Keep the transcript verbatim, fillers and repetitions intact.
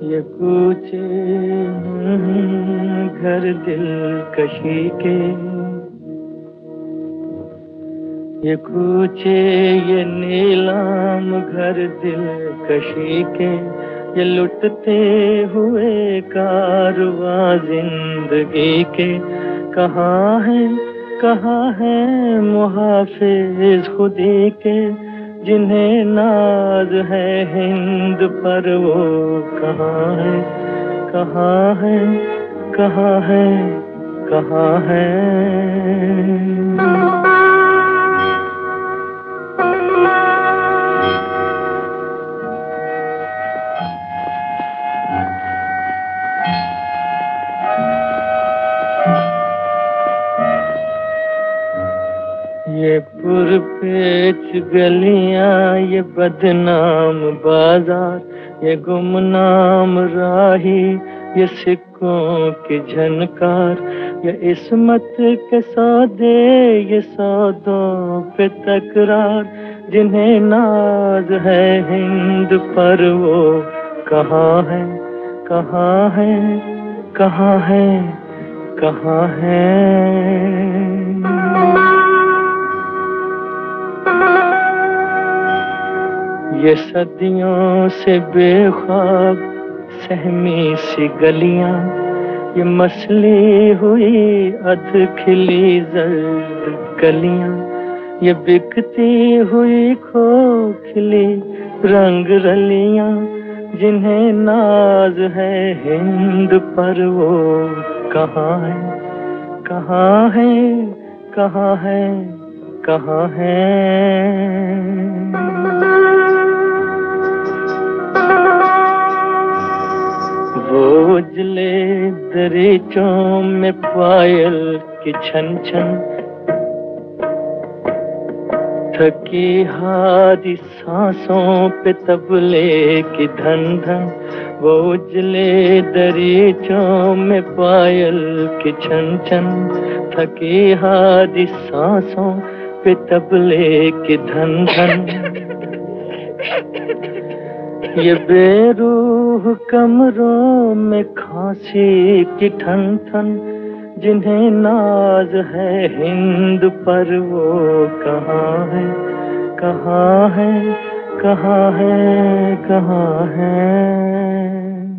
ये कूचे घर दिलकशी के, ये कूचे ये नीलाम घर दिलकशी के, ये लुटते हुए कारवां जिंदगी के। कहाँ है कहाँ है मुहाफिज खुदी के, जिन्हें नाज है हिंद पर वो कहाँ है, कहाँ है, कहाँ है, कहाँ है। ये पुरपेच गलियां, ये बदनाम बाजार, ये गुमनाम राही, ये सिक्कों की झनकार, ये इस्मत के सौदे, ये सौदों पे तकरार, जिन्हें नाज है हिंद पर वो कहाँ है, कहाँ है, कहाँ है, कहाँ है। ये सदियों से बेख्वाब सहमी सी गलियां, ये मसली हुई अध खिली जर्द कलियां, ये बिकती हुई खोखली रंग रलियां, जिन्हें नाज है हिंद पर वो कहाँ है, कहाँ है, कहाँ है, कहाँ है। वो उजले दरीचों में पायल की छन छन, थकी हारी सांसों पे तबले की धन धन। वो उजले दरीचों में पायल की छन छन, थकी हारी सांसों पे तबले की धन धन। ये बेरूह कमरों में खांसी की ठन ठन, जिन्हें नाज है हिंद पर वो कहाँ है, कहाँ है, कहाँ है, कहाँ है।